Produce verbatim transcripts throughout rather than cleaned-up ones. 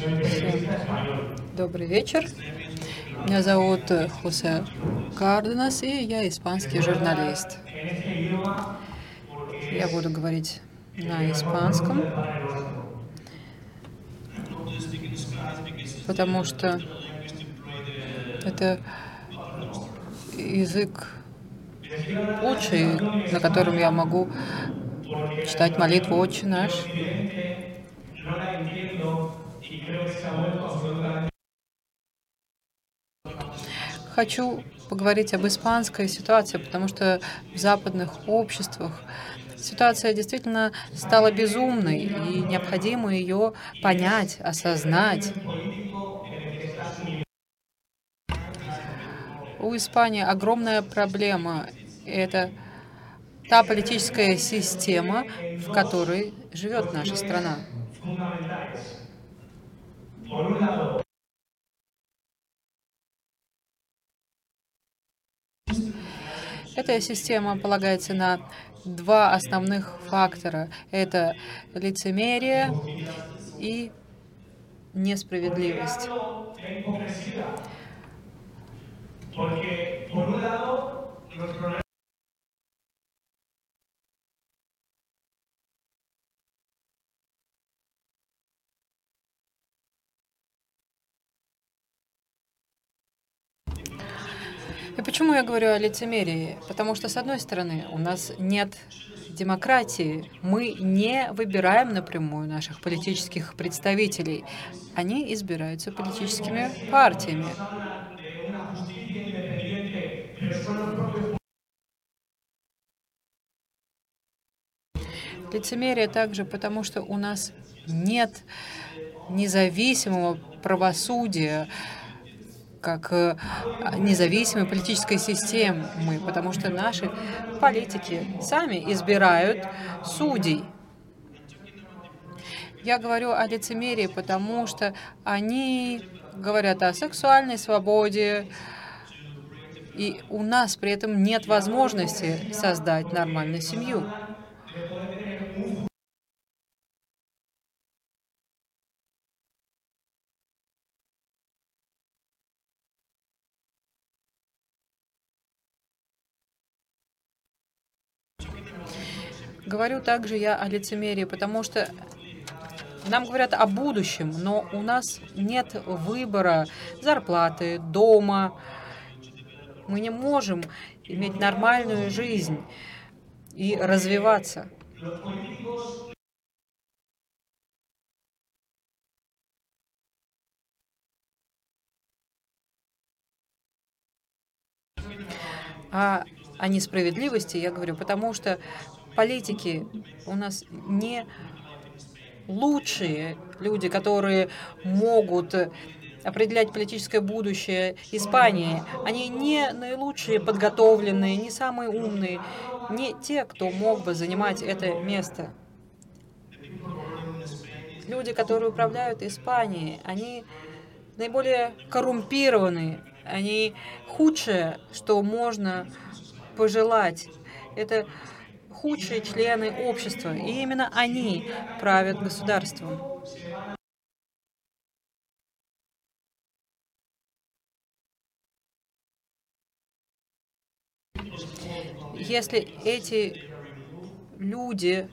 Всем добрый вечер. Меня зовут Хосе Карденас, и я испанский журналист. Я буду говорить на испанском, потому что это язык лучший, на котором я могу читать молитву «Отче наш». Хочу поговорить об испанской ситуации, потому что в западных обществах ситуация действительно стала безумной, и необходимо ее понять, осознать. У Испании огромная проблема — это та политическая система, в которой живет наша страна. Эта система полагается на два основных фактора. Это лицемерие и несправедливость. И почему я говорю о лицемерии? Потому что, с одной стороны, у нас нет демократии. Мы не выбираем напрямую наших политических представителей. Они избираются политическими партиями. Лицемерие также потому, что у нас нет независимого правосудия, как независимой политической системы, потому что наши политики сами избирают судей. Я говорю о лицемерии, потому что они говорят о сексуальной свободе, и у нас при этом нет возможности создать нормальную семью. Говорю также я о лицемерии, потому что нам говорят о будущем, но у нас нет выбора зарплаты, дома. Мы не можем иметь нормальную жизнь и развиваться. А о несправедливости я говорю, потому что политики у нас не лучшие люди, которые могут определять политическое будущее Испании. Они не наилучшие подготовленные, не самые умные, не те, кто мог бы занимать это место. Люди, которые управляют Испанией, они наиболее коррумпированные, они худшее, что можно пожелать. Это худшие члены общества, и именно они правят государством. Если эти люди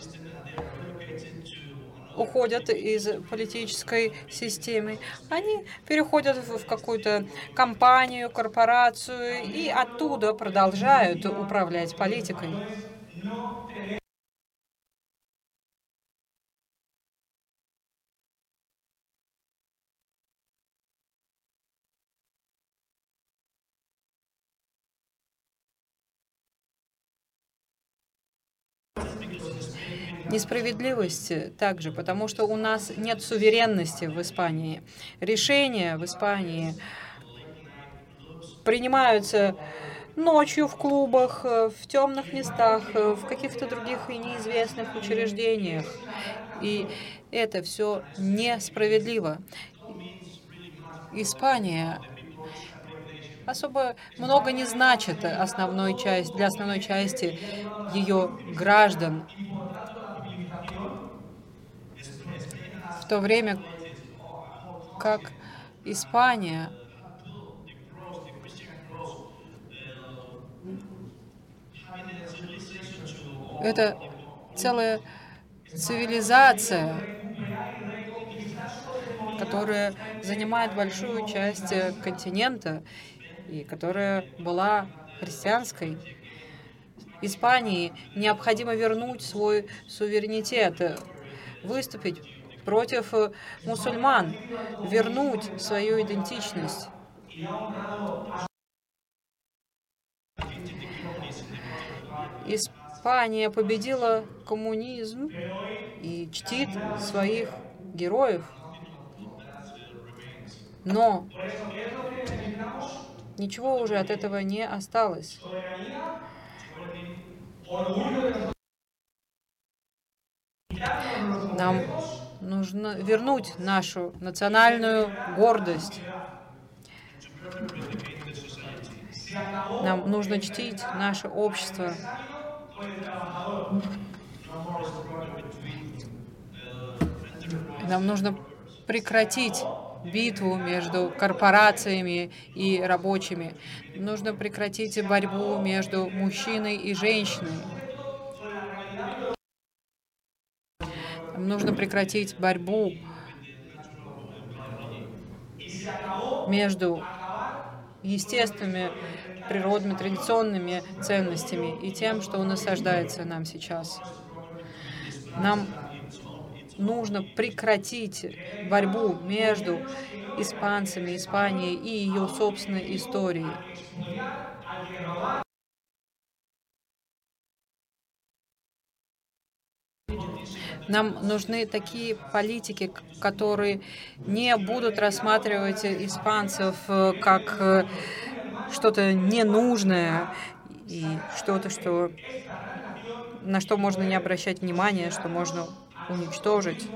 уходят из политической системы, они переходят в какую-то компанию, корпорацию и оттуда продолжают управлять политикой. Несправедливость также, потому что у нас нет суверенности в Испании. Решения в Испании принимаются ночью в клубах, в темных местах, в каких-то других и неизвестных учреждениях. И это все несправедливо. Испания особо много не значит основной часть, для основной части ее граждан. В то время как Испания. Это целая цивилизация, которая занимает большую часть э, континента и которая была христианской. Испании необходимо вернуть свой суверенитет, э, выступить против э, мусульман, вернуть свою идентичность. Испания победила коммунизм и чтит своих героев, но ничего уже от этого не осталось. Нам нужно вернуть нашу национальную гордость. Нам нужно чтить наше общество. Нам нужно прекратить битву между корпорациями и рабочими. Нужно прекратить борьбу между мужчиной и женщиной. Нам нужно прекратить борьбу между естественными, природными, традиционными ценностями и тем, что насаждается нам сейчас. Нам нужно прекратить борьбу между испанцами, Испанией и ее собственной историей. Нам нужны такие политики, которые не будут рассматривать испанцев как что-то ненужное и что-то, что, на что можно не обращать внимания, что можно уничтожить.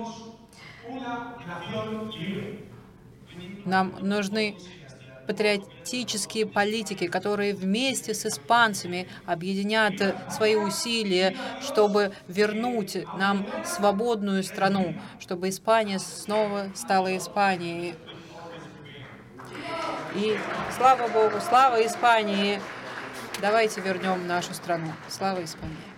Нам нужны патриотические политики, которые вместе с испанцами объединят свои усилия, чтобы вернуть нам свободную страну, чтобы Испания снова стала Испанией. И слава Богу, слава Испании! Давайте вернем нашу страну. Слава Испании!